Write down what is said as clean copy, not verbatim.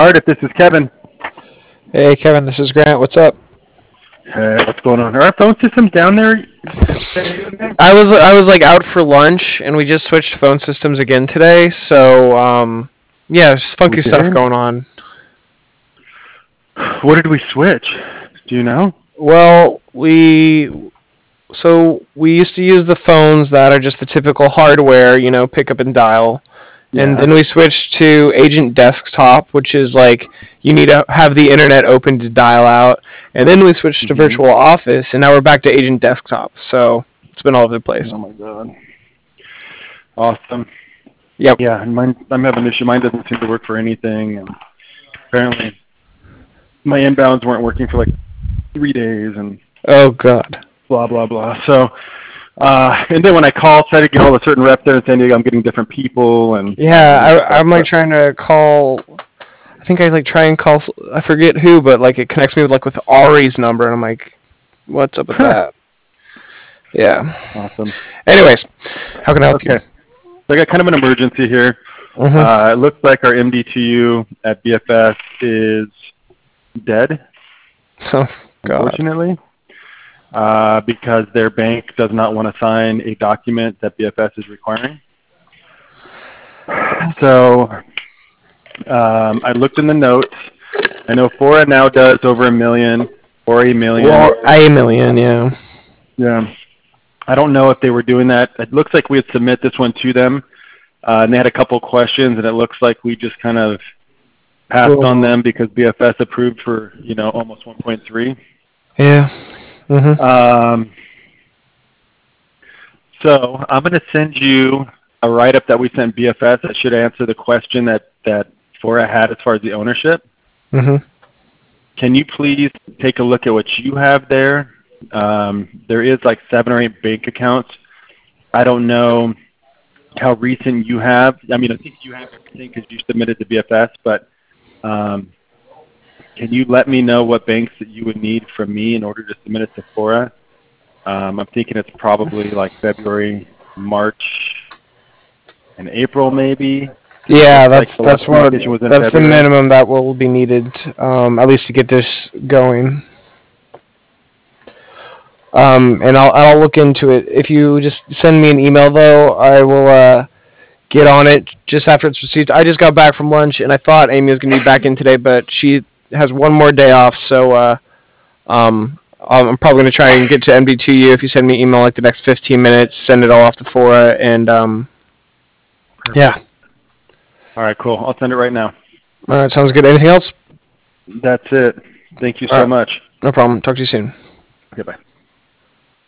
Cardiff, this is Kevin. Hey, Kevin, this is Grant. What's up? Hey, what's going on? Are our phone systems down there? I was like out for lunch, and we just switched phone systems again today. So yeah, just funky stuff going on. What did we switch? Do you know? Well, we used to use the phones that are just the typical hardware, pick up and dial. Yeah. And then we switched to Agent Desktop, which is like you need to have the internet open to dial out. And then we switched to Virtual Office, and now we're back to Agent Desktop. So it's been all over the place. Oh my god. Awesome. Yep. Yeah, and I'm having an issue. Mine doesn't seem to work for anything, and apparently my inbounds weren't working for like 3 days, and oh god. Blah blah blah. So, and then when I call, try to get all the certain reps there in San Diego, I'm getting different people, and yeah, I'm like trying to call. I think I like try and call. I forget who, but like it connects me with Ari's number, and I'm like, what's up with that? Yeah. Awesome. Anyways, how can I help you? So I got kind of an emergency here. It looks like our MD2U at BFS is dead. Oh god. Unfortunately. Because their bank does not want to sign a document that BFS is requiring. So I looked in the notes. I know Fora now does over $1 million or $1 million. Well, $1 million, yeah. Yeah. I don't know if they were doing that. It looks like we had submit this one to them, and they had a couple questions, and it looks like we just kind of passed on them because BFS approved for almost 1.3. Yeah. So I'm going to send you a write-up that we sent BFS that should answer the question that Fora had as far as the ownership. Can you please take a look at what you have there? There is like 7 or 8 bank accounts. I don't know how recent you have. I mean, I think you have everything because you submitted to BFS, but can you let me know what banks that you would need from me in order to submit it to Fora? I'm thinking it's probably like February, March, and April maybe. Yeah, that's the minimum that will be needed, at least to get this going. And I'll look into it. If you just send me an email though, I will get on it just after it's received. I just got back from lunch, and I thought Amy was gonna be back in today, but she has one more day off, so I'm probably going to try and get to MD2U if you send me an email like the next 15 minutes, send it all off to Fora, and yeah. All right, cool. I'll send it right now. All right, sounds good. Anything else? That's it. Thank you so much. No problem. Talk to you soon. Okay, bye.